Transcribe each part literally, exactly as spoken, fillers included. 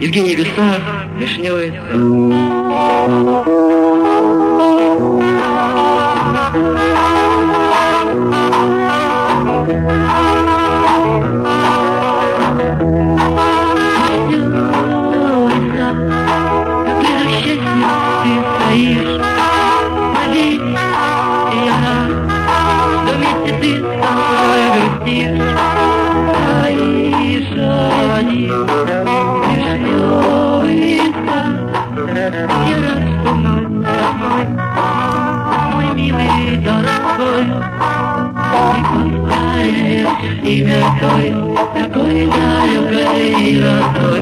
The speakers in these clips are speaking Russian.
Евгений Бессонов, «Вишневый сад». Имя твое, такое далекое и родное.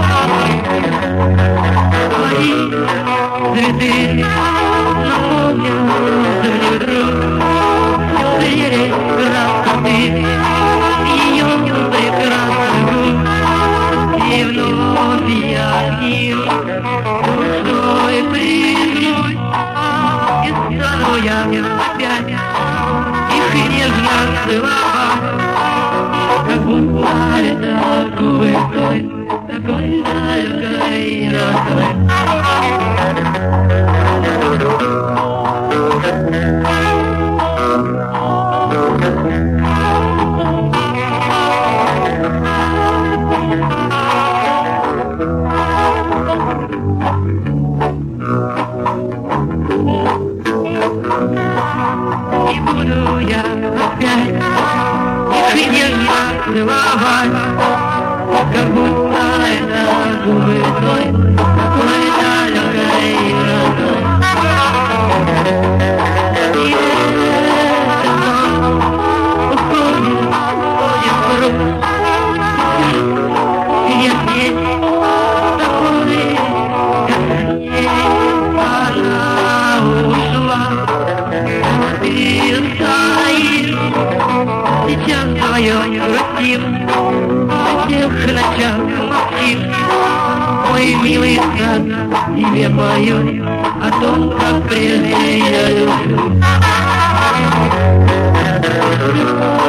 Твои цветы наполнят землю друг, все красоты, ее прекрасный грудь, и вновь я с ним душой признусь, и стану я опять их нежно целовать. Как будто это такой, такой далекой родной. И буду я опять их нежно целовать, как будто это губы твой, такой далекой и родной. И это уходит, уходит врут, и я здесь такой, как ей она ушла. Ты стоишь сейчас вдвоем грустим, о тех ночах молчим. Мой милый сад, тебе пою о том, как прежде я люблю.